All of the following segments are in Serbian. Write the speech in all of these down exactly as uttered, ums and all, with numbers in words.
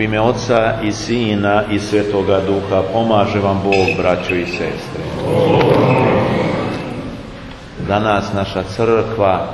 U ime Oca i Sina i Svetoga Duha pomaže vam Bog, braćo i sestre. Danas naša crkva,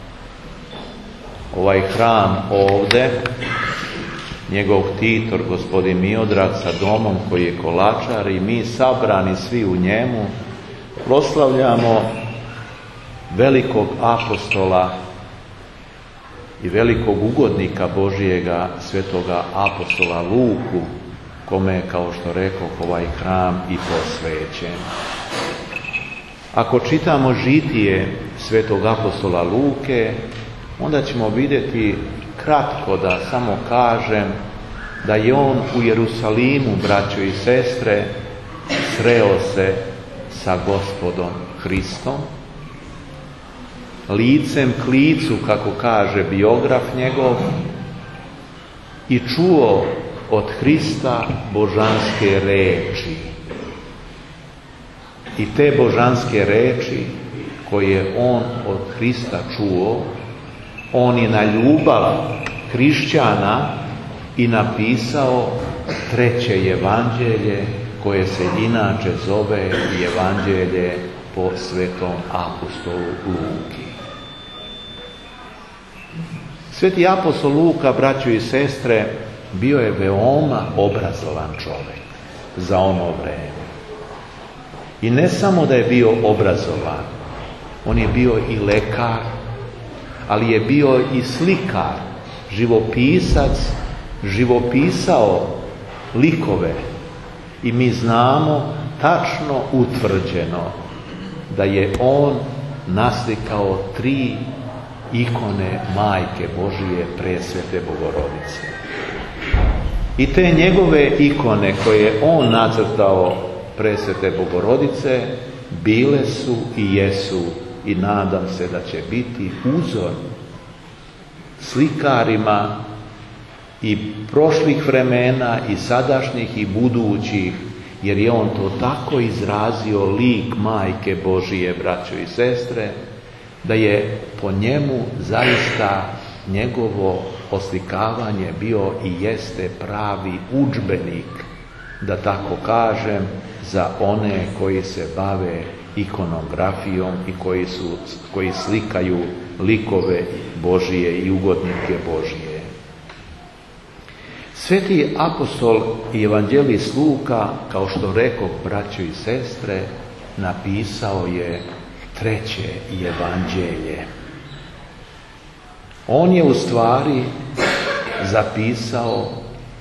ovaj hram ovde, njegov ktitor, gospodin Miodrag, sa domom koji je Kolačar, i mi sabrani svi u njemu, proslavljamo velikog apostola i velikog ugodnika Božijega, svetoga apostola Luku, kome je, kao što rekoh, ovaj hram i posvećen. Ako čitamo žitije svetog apostola Luke, onda ćemo vidjeti, kratko da samo kažem, da je on u Jerusalimu, braćo i sestre, sreo se sa Gospodom Hristom, licem k licu, kako kaže biograf njegov, i čuo od Hrista božanske reči. I te božanske reči koje on od Hrista čuo, on je na ljubav hrišćana i napisao treće evanđelje, koje se inače zove evanđelje po svetom apostolu Luki. Sveti apostol Luka, braćo i sestre, bio je veoma obrazovan čovjek za ono vreme. I ne samo da je bio obrazovan, on je bio i lekar, ali je bio i slikar, živopisac, živopisao likove. I mi znamo tačno utvrđeno da je on naslikao tri ikone Majke Božije Presvete Bogorodice. I te njegove ikone koje je on nacrtao Presvete Bogorodice bile su i jesu, i nadam se da će biti uzor slikarima i prošlih vremena i sadašnjih i budućih, jer je on to tako izrazio, lik Majke Božije, braćo i sestre, da je po njemu zaista njegovo oslikavanje bio i jeste pravi udžbenik, da tako kažem, za one koji se bave ikonografijom i koji, su, koji slikaju likove Božije i ugodnike Božije. Sveti apostol i evanđelist Luka, kao što rekoh, braćo i sestre, napisao je treće evanđelje. On je u stvari zapisao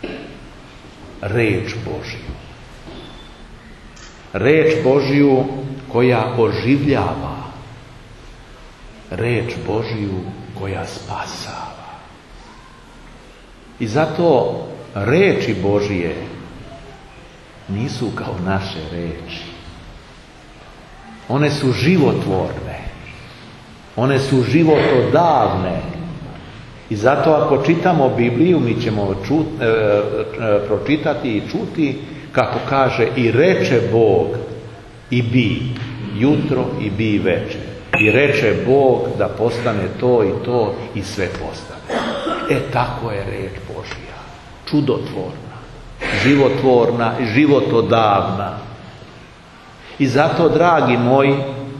reč Božju. Reč Božju koja oživljava. Reč Božju koja spasava. I zato reči Božije nisu kao naše reči. One su životvorne. One su životodavne. I zato ako čitamo Bibliju, mi ćemo čut, e, e, pročitati i čuti kako kaže: i reče Bog i bi jutro i bi večer. I reče Bog da postane to i to, i sve postane. E tako je reč Božja. Čudotvorna, životvorna, životodavna. I zato, dragi moji,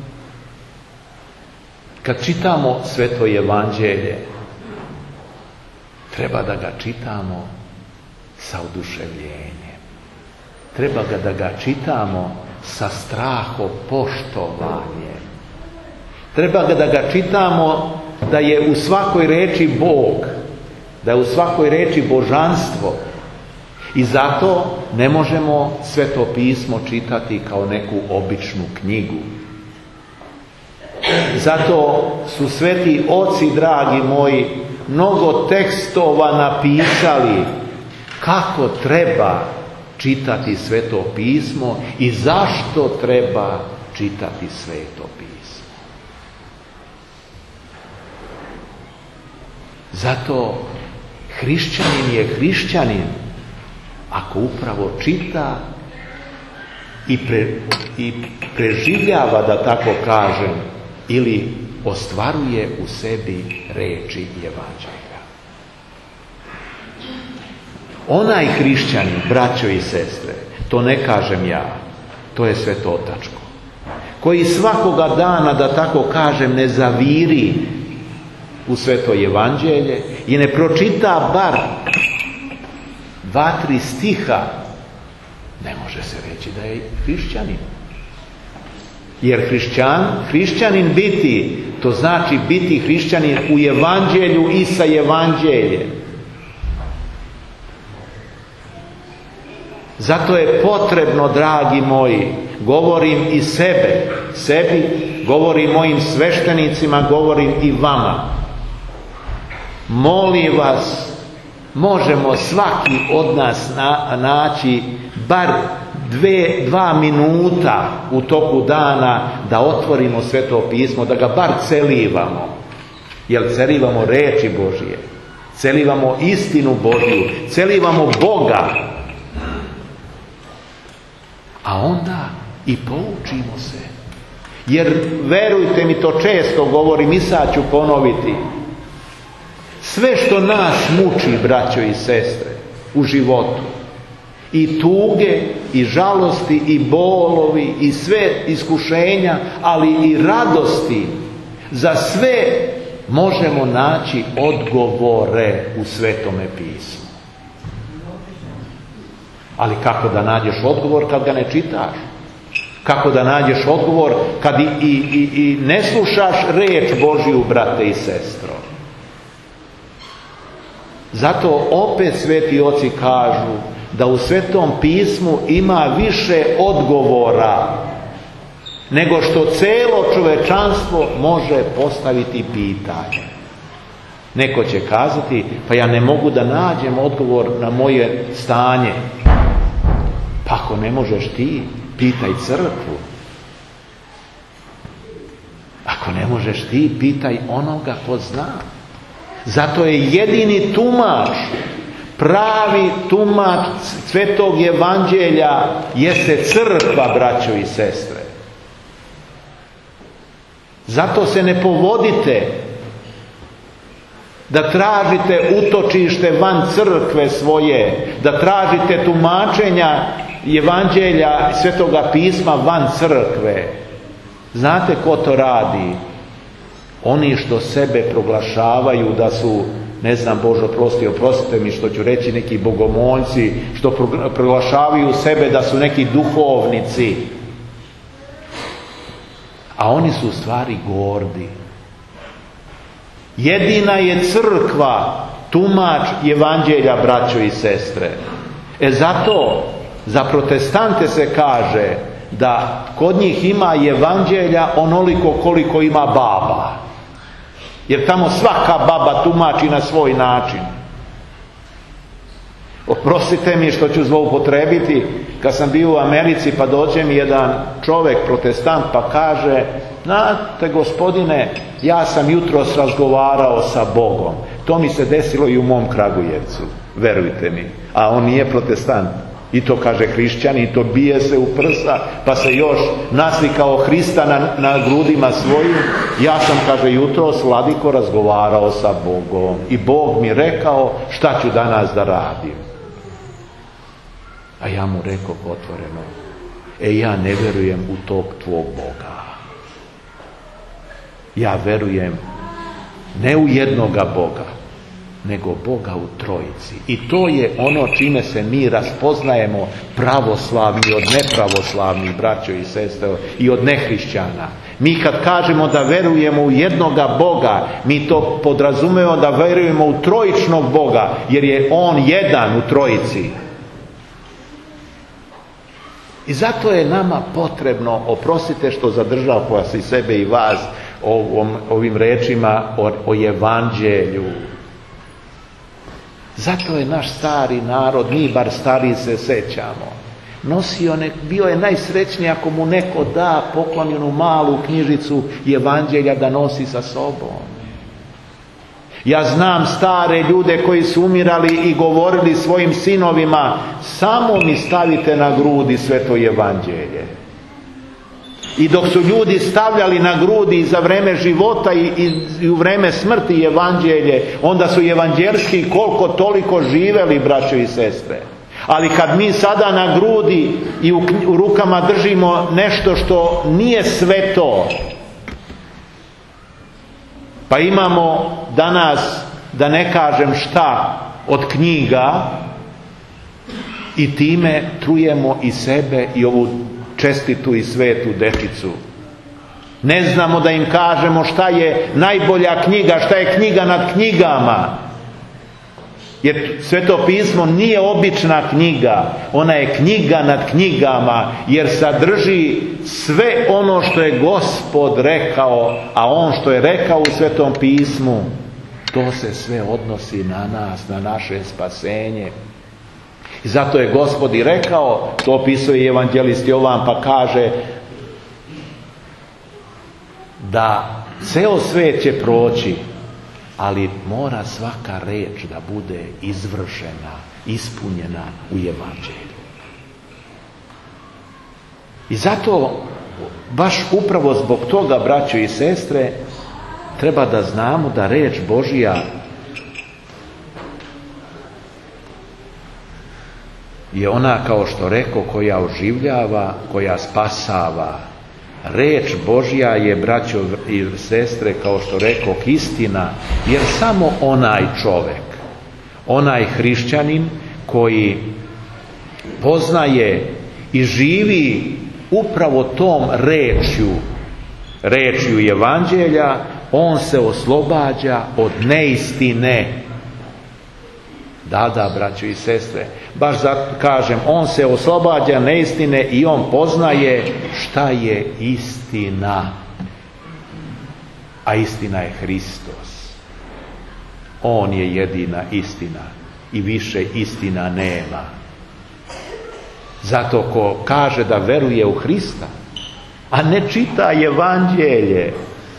kad čitamo Sveto evanđelje, treba da ga čitamo sa oduševljenjem. Treba ga da ga čitamo sa strahom, poštovanjem. Treba ga da ga čitamo da je u svakoj reči Bog, da je u svakoj reči božanstvo. I zato ne možemo Sveto pismo čitati kao neku običnu knjigu. Zato su sveti oci, dragi moji, mnogo tekstova napisali kako treba čitati Sveto pismo i zašto treba čitati Sveto pismo. Zato hrišćanin je hrišćanin ako upravo čita i, pre, i preživljava, da tako kažem, ili ostvaruje u sebi reči evanđelja. Onaj hrišćanin, braćo i sestre, to ne kažem ja, to je svetotačko, koji svakoga dana, da tako kažem, ne zaviri u sveto evanđelje i ne pročita bar dva, tri stiha, ne može se reći da je hrišćanin. Jer hrišćan, hrišćanin biti, to znači biti hrišćanin u evanđelju i sa evanđeljem. Zato je potrebno, dragi moji, govorim i sebe, sebi, govorim mojim sveštenicima, govorim i vama. Molim vas, možemo svaki od nas na, naći bar dve, dva minuta u toku dana da otvorimo Sveto pismo, da ga bar celivamo. Jer celivamo reči Božije, celivamo istinu Božju, celivamo Boga. A onda i poučimo se. Jer verujte mi, to često govorim i sad ću ponoviti. Sve što nas muči, braćo i sestre, u životu, i tuge, i žalosti, i bolovi, i sve iskušenja, ali i radosti, za sve možemo naći odgovore u Svetome pismu. Ali kako da nađeš odgovor kad ga ne čitaš? Kako da nađeš odgovor kad i, i, i, i ne slušaš reč Božju, brate i sestro? Zato opet sveti oci kažu da u Svetom pismu ima više odgovora nego što celo čovečanstvo može postaviti pitanje. Neko će kazati, pa ja ne mogu da nađem odgovor na moje stanje. Pa ako ne možeš ti, pitaj crkvu. Ako ne možeš ti, pitaj onoga ko zna. Zato je jedini tumač, pravi tumač Svetog evanđelja jeste crkva, braćo i sestre. Zato se ne povodite da tražite utočište van crkve svoje, da tražite tumačenja evanđelja Svetoga pisma van crkve. Znate ko to radi? Oni što sebe proglašavaju da su, ne znam, Bože oprosti, oprostite mi što ću reći, neki bogomoljci, što proglašavaju sebe da su neki duhovnici. A oni su u stvari gordi. Jedina je crkva tumač evanđelja, braćo i sestre. E zato za protestante se kaže da kod njih ima evanđelja onoliko koliko ima baba. Jer tamo svaka baba tumači na svoj način. Oprostite mi što ću zloupotrebiti, kad sam bio u Americi pa dođe mi jedan čovjek, protestant, pa kaže, znate gospodine, ja sam jutros razgovarao sa Bogom. To mi se desilo i u mom Kragujevcu, verujte mi. A on nije protestant. I to kaže hrišćan, i to bije se u prsa, pa se još naslikao Hrista na, na grudima svojim. Ja sam, kaže, jutros, vladiko, razgovarao sa Bogom. I Bog mi rekao šta ću danas da radim. A ja mu rekao otvoreno, e ja ne verujem u tog tvog Boga. Ja verujem ne u jednoga Boga, nego Boga u trojici. I to je ono čime se mi raspoznajemo pravoslavni od nepravoslavnih, braćo i sestre, i od nehrišćana. Mi kad kažemo da verujemo u jednoga Boga, mi to podrazumemo da verujemo u trojičnog Boga, jer je On jedan u trojici. I zato je nama potrebno, oprostite što zadržao vas i sebe i vas ovom, ovim rečima o, o evanđelju. Zato je naš stari narod, mi bar stari se sećamo, nosio, nek, bio je najsrećniji ako mu neko da poklonjenu malu knjižicu evanđelja da nosi sa sobom. Ja znam stare ljude koji su umirali i govorili svojim sinovima, samo mi stavite na grudi sveto evanđelje. I dok su ljudi stavljali na grudi i za vreme života i, i, i u vreme smrti evanđelje, onda su evanđelski koliko toliko živeli, braćo i sestre. Ali kad mi sada na grudi i u, u rukama držimo nešto što nije sveto, pa imamo danas, da ne kažem šta, od knjiga, i time trujemo i sebe i ovu čestitu i svetu dečicu. Ne znamo da im kažemo šta je najbolja knjiga, šta je knjiga nad knjigama. Jer Sveto pismo nije obična knjiga, ona je knjiga nad knjigama, jer sadrži sve ono što je Gospod rekao, a on što je rekao u Svetom pismu, to se sve odnosi na nas, na naše spasenje. I zato je Gospod i rekao, to opisuje i evanđelist Jovan, pa kaže da ceo svet će proći, ali mora svaka reč da bude izvršena, ispunjena u evanđelju. I zato, baš upravo zbog toga, braćo i sestre, treba da znamo da reč Božja je ona, kao što reko, koja oživljava, koja spasava. Reč Božja je, braćo i sestre, kao što rekoh, istina, jer samo onaj čovjek, onaj hrišćanin koji poznaje i živi upravo tom rečju, rečju evanđelja, on se oslobađa od neistine. Da, da, braćo i sestre, baš zato kažem, on se oslobađa neistine i on poznaje šta je istina. A istina je Hristos. On je jedina istina i više istina nema. Zato ko kaže da veruje u Hrista, a ne čita evanđelje,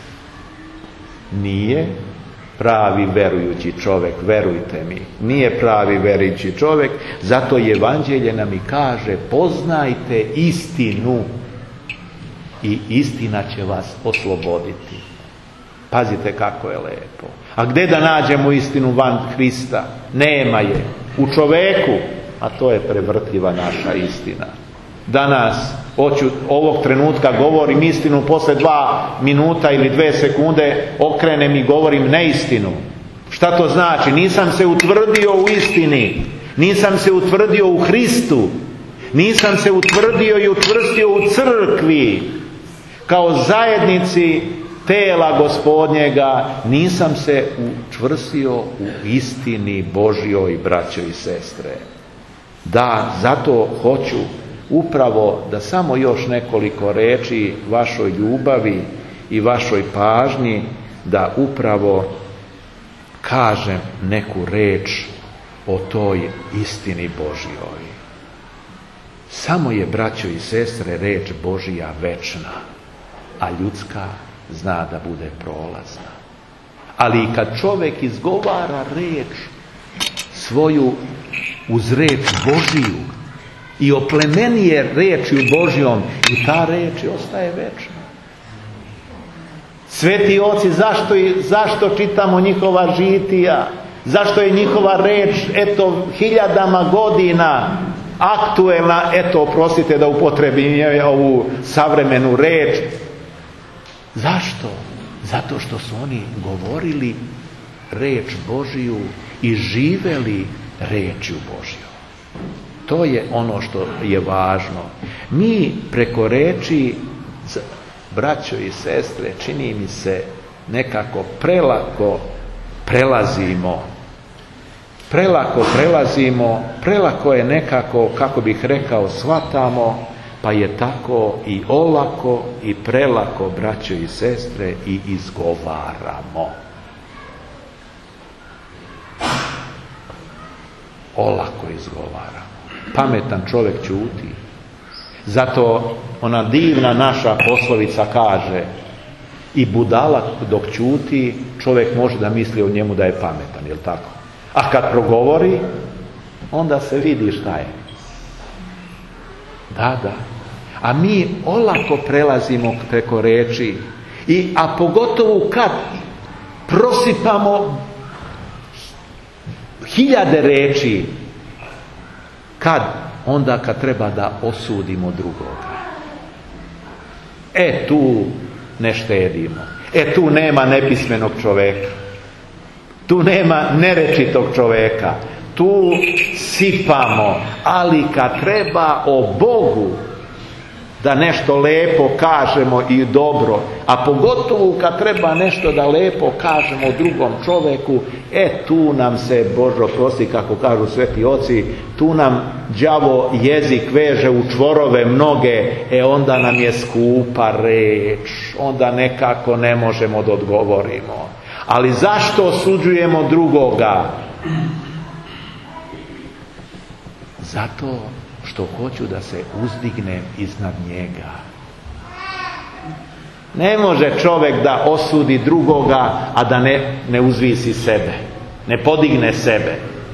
nije pravi verujući čovjek, verujte mi, nije pravi verujući čovjek. Zato evanđelje nam i kaže, poznajte istinu i istina će vas osloboditi. Pazite kako je lepo. A gdje da nađemo istinu van Hrista? Nema je. U čoveku, a to je prevrtljiva naša istina. Danas, hoću ovog trenutka govorim istinu, posle dva minuta ili dve sekunde okrenem i govorim neistinu. Šta to znači? Nisam se utvrdio u istini, nisam se utvrdio u Hristu, nisam se utvrdio i učvrstio u crkvi, kao zajednici tela Gospodnjega, nisam se učvrstio u istini Božjoj, braćo i sestre. Da, zato hoću upravo da samo još nekoliko reči vašoj ljubavi i vašoj pažnji, da upravo kažem neku reč o toj istini Božjoj. Samo je, braćo i sestre, reč Božja večna, a ljudska zna da bude prolazna. Ali i kad čovjek izgovara reč svoju uz reč Božiju i oplemenije rečju Božjom, i ta reč ostaje večna. Sveti oci, zašto, zašto čitamo njihova žitija? Zašto je njihova reč, eto, hiljadama godina aktuelna, eto, oprostite da upotrebim ovu savremenu reč. Zašto? Zato što su oni govorili reč Božiju i živeli rečju Božju. To je ono što je važno. Mi preko reči, braćo i sestre, čini mi se nekako prelako prelazimo. Prelako prelazimo, prelako je nekako, kako bih rekao, shvatamo, pa je tako i olako i prelako, braćo i sestre, i izgovaramo. Olako izgovaramo. Pametan čovjek ćuti. Zato ona divna naša poslovica kaže, i budala dok ćuti, čovjek može da misli o njemu da je pametan, jel tako? A kad progovori, onda se vidi šta je. Da, da. A mi olako prelazimo preko reči, i, a pogotovo kad prosipamo hiljade reči, kad? Onda kad treba da osudimo drugoga. E tu ne štedimo. E tu nema nepismenog čoveka. Tu nema nerečitog čoveka. Tu sipamo. Ali kad treba o Bogu da nešto lepo kažemo i dobro, a pogotovo kad treba nešto da lepo kažemo drugom čoveku, e tu nam se, Bože prosti, kako kažu sveti oci, tu nam đavo jezik veže u čvorove mnoge, e onda nam je skupa reč, onda nekako ne možemo da odgovorimo. Ali zašto osuđujemo drugoga? Zato što hoću da se uzdignem iznad njega. Ne može čovjek da osudi drugoga, a da ne, ne uzvisi sebe, ne podigne sebe.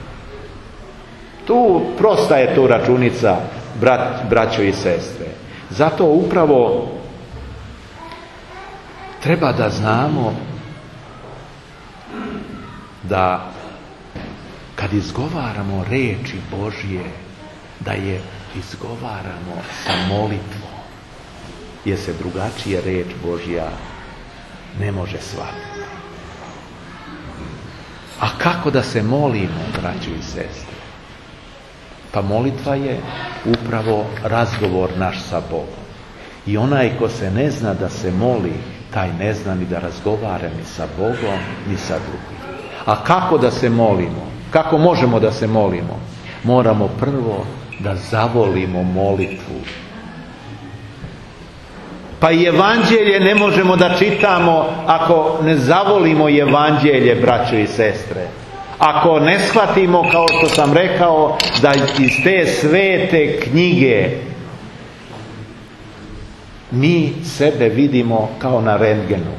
Tu prosta je tu računica, brat, braćo i sestre. Zato upravo treba da znamo da kad izgovaramo reči Božje, da je izgovaramo sa molitvom, jer se drugačije reč Božja ne može shvatiti. A kako da se molimo, braćo i sestre? Pa molitva je upravo razgovor naš sa Bogom. I onaj ko se ne zna da se moli, taj ne zna ni da razgovara ni sa Bogom, ni sa drugim. A kako da se molimo? Kako možemo da se molimo? Moramo prvo da zavolimo molitvu. Pa i evanđelje ne možemo da čitamo ako ne zavolimo evanđelje, braćo i sestre. Ako ne shvatimo, kao što sam rekao, da iz te svete knjige mi sebe vidimo kao na rentgenu.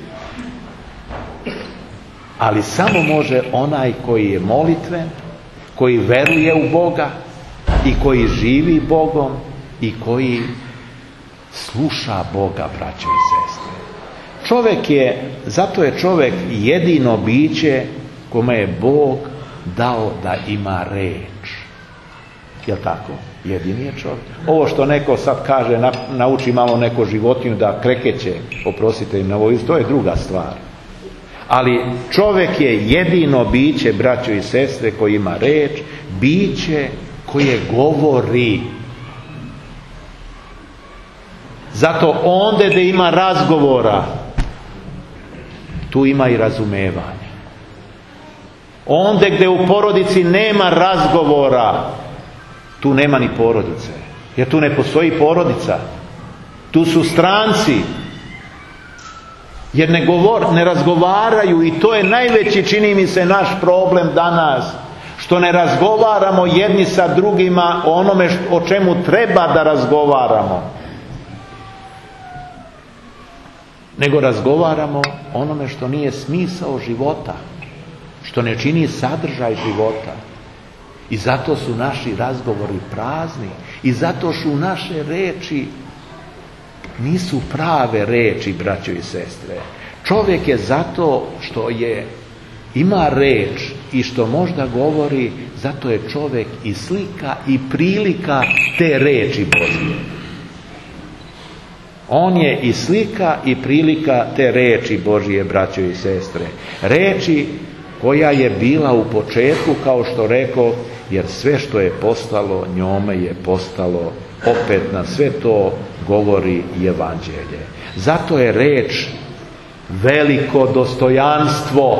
Ali samo može onaj koji je molitven, koji veruje u Boga i koji živi Bogom i koji sluša Boga, braćo i sestre. Čovjek je, zato je čovjek jedino biće kome je Bog dao da ima reč. Jel' tako? Jedini je čovjek. Ovo što neko sad kaže, na, nauči malo neko životinju da krekeće, oprostite im na ovo, to je druga stvar. Ali čovjek je jedino biće, braćo i sestre, koji ima reč, biće koje govori. Zato onde gdje ima razgovora, tu ima i razumevanja. Onde gdje u porodici nema razgovora, tu nema ni porodice. Jer tu ne postoji porodica. Tu su stranci. Jer ne, govor, ne razgovaraju, i to je najveći, čini mi se, naš problem danas. Što ne razgovaramo jedni sa drugima o onome o čemu treba da razgovaramo. Nego razgovaramo o onome što nije smisao života. Što ne čini sadržaj života. I zato su naši razgovori prazni. I zato su naše reči nisu prave reči, braćo i sestre. Čovjek je zato što je ima reč i što možda govori, zato je čovjek i slika i prilika te reči Božje. On je i slika i prilika te reči Božje, braćo i sestre. Reči koja je bila u početku, kao što rekao, jer sve što je postalo, njome je postalo, opet na sve to govori evanđelje. Zato je reč veliko dostojanstvo.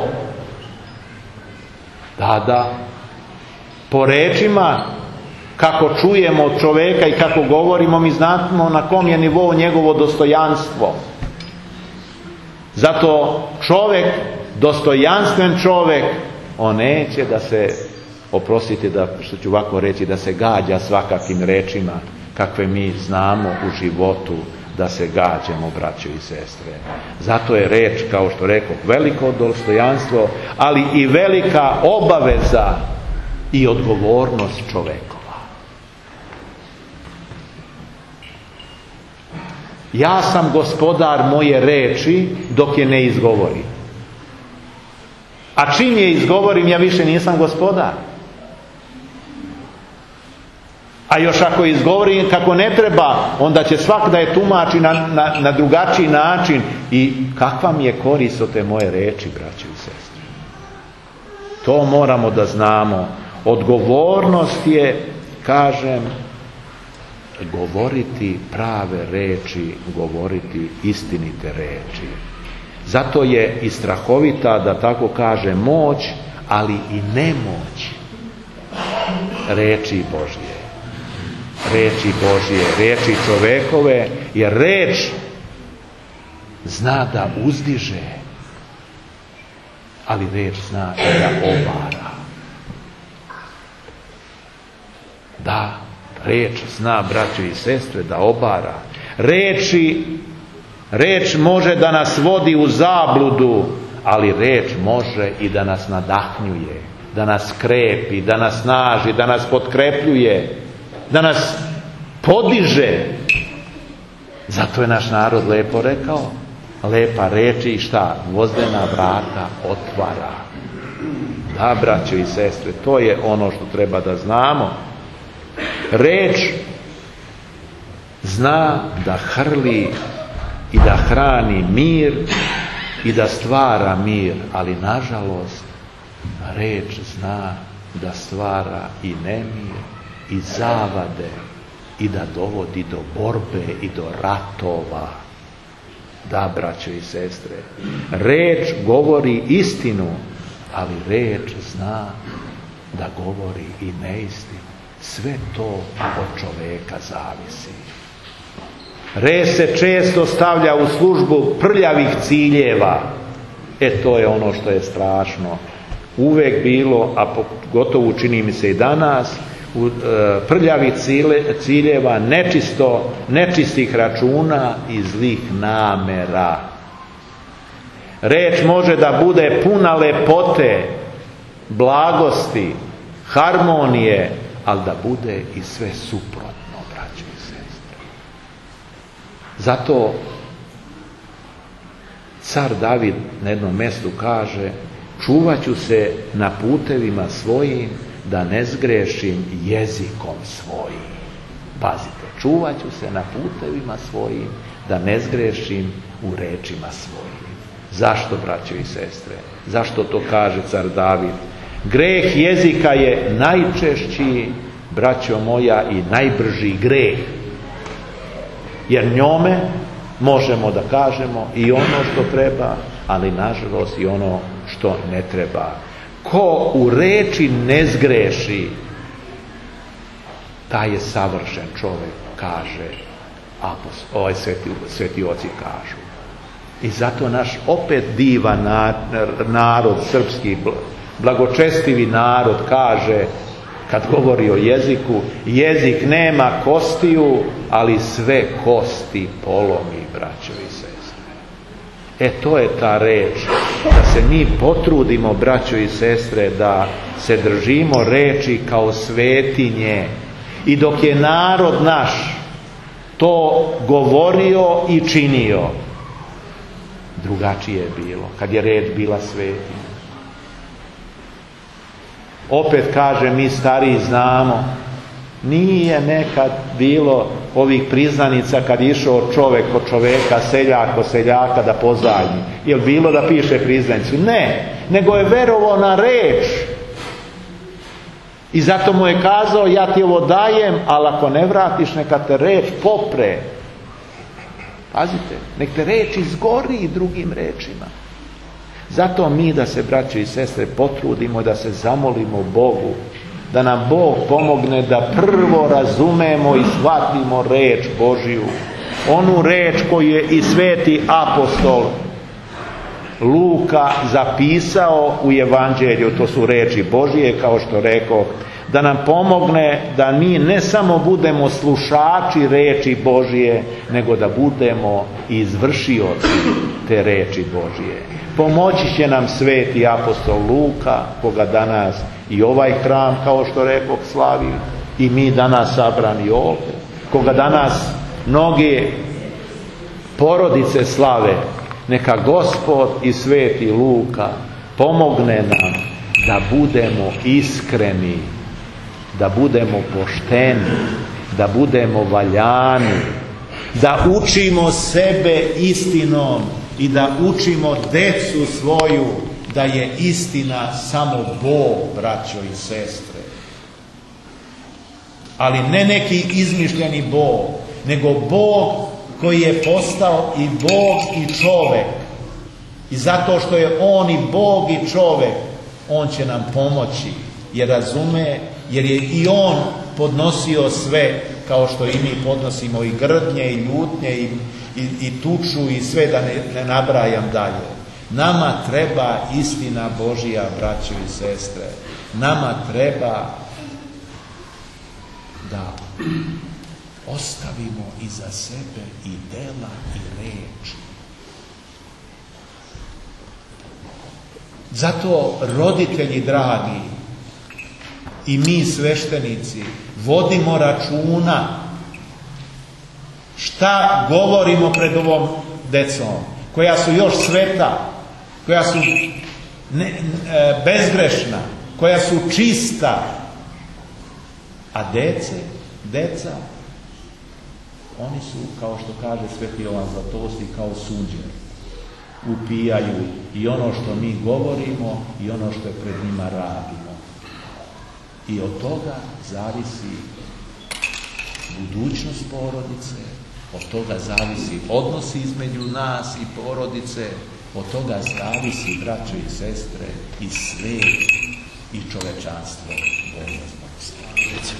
Da, da. Po rečima, kako čujemo od čoveka i kako govorimo, mi znamo na kom je nivou njegovo dostojanstvo. Zato čovjek, dostojanstven čovjek, on neće da se, oprostite da, što ću ovako reći, da se gađa svakakvim rečima kakve mi znamo u životu da se gađamo, braćo i sestre. Zato je reč, kao što rekao, veliko dostojanstvo, ali i velika obaveza i odgovornost čovekova. Ja sam gospodar moje reči dok je ne izgovorim. A čim je izgovorim, ja više nisam gospodar. A još ako izgovorim kako ne treba, onda će svak da je tumači na, na, na drugačiji način. I kakva mi je korist od te moje reči, braće i sestre? To moramo da znamo. Odgovornost je, kažem, govoriti prave reči, govoriti istinite reči. Zato je i strahovita, da tako kaže, moć, ali i nemoć reči Božje. Reči Božje, reči čovekove, jer reč zna da uzdiže, ali reč zna i da obara. Da, reč zna, braćo i sestre, da obara. Reči, reč može da nas vodi u zabludu, ali reč može i da nas nadahnjuje, da nas krepi, da nas snaži, da nas potkrepljuje, da nas podiže. Zato je naš narod lepo rekao, lepa reči i šta? Gvozdena vrata otvara. Da, braćo i sestre, to je ono što treba da znamo. Reč zna da hrli i da hrani mir i da stvara mir, ali nažalost reč zna da stvara i nemir i zavade i da dovodi do borbe i do ratova. Da, braćo i sestre, reč govori istinu, ali reč zna da govori i neistinu. Sve to od čoveka zavisi. Reč se često stavlja u službu prljavih ciljeva. E, to je ono što je strašno. Uvek bilo, a gotovo čini mi se i danas, u, e, prljavih ciljeva, nečisto, nečistih računa i zlih namera. Reč može da bude puna lepote, blagosti, harmonije, ali da bude i sve suprotno, braćo i sestre. Zato car David na jednom mjestu kaže: čuvat ću se na putevima svojim da ne zgrešim jezikom svojim. Pazite, čuvat ću se na putevima svojim da ne zgrešim u rečima svojim. Zašto, braćo i sestre? Zašto to kaže car David? Greh jezika je najčešći, braćo moja, i najbrži greh. Jer njome možemo da kažemo i ono što treba, ali nažalost i ono što ne treba. Ko u reči ne zgreši, taj je savršen čovjek, kaže apostol, ovaj sveti, sveti oci kažu. I zato naš opet divan narod, srpski, blagočestivi narod, kaže, kad govori o jeziku, jezik nema kostiju, ali sve kosti polomi, braćo i sestre. E, to je ta reč, da se mi potrudimo, braćo i sestre, da se držimo reči kao svetinje. I dok je narod naš to govorio i činio, drugačije je bilo, kad je reč bila svetinja. Opet kaže, mi stariji znamo, nije nekad bilo ovih priznanica kad je išao čovjek od čovjeka, seljak od seljaka da pozajmi. Je li bilo da piše priznanicu? Ne, nego je verovao na reč. I zato mu je kazao, ja ti ovo dajem, ali ako ne vratiš, neka te reč popre. Pazite, nek te reč izgori drugim rečima. Zato mi, da se, braćo i sestre, potrudimo, da se zamolimo Bogu, da nam Bog pomogne da prvo razumemo i shvatimo reč Božiju. Onu reč koju je i sveti apostol Luka zapisao u Evanđelju, to su reči Božije, kao što rekao, da nam pomogne da mi ne samo budemo slušači reči Božije, nego da budemo izvršioci te reči Božije. Pomoći će nam sveti apostol Luka, koga danas i ovaj hram, kao što rekao, slavi, i mi danas sabrani ovdje, koga danas mnoge porodice slave. Neka Gospod i Sveti Luka pomogne nam da budemo iskreni, da budemo pošteni, da budemo valjani, da učimo sebe istinom i da učimo decu svoju da je istina samo Bog, braćo i sestre. Ali ne neki izmišljeni Bog, nego Bog koji je postao i Bog i čovjek. I zato što je On i Bog i čovjek, On će nam pomoći, jer razume, jer je i On podnosio sve, kao što i mi podnosimo i grdnje i ljutnje i, i, i tuču i sve, da ne, ne nabrajam dalje. Nama treba istina Božija, braćo i sestre. Nama treba da ostavimo iza sebe i dela i reči. Zato, roditelji dragi, i mi sveštenici, vodimo računa šta govorimo pred ovom decom, koja su još sveta, koja su ne, e, bezgrešna, koja su čista. A dece, deca, oni su, kao što kaže Sveti Jovan Zlatousti, kao sunđer. Upijaju i ono što mi govorimo i ono što je pred njima radimo. I od toga zavisi budućnost porodice, od toga zavisi odnosi između nas i porodice, od toga zavisi, braćo i sestre, i svijet i čovečanstvo.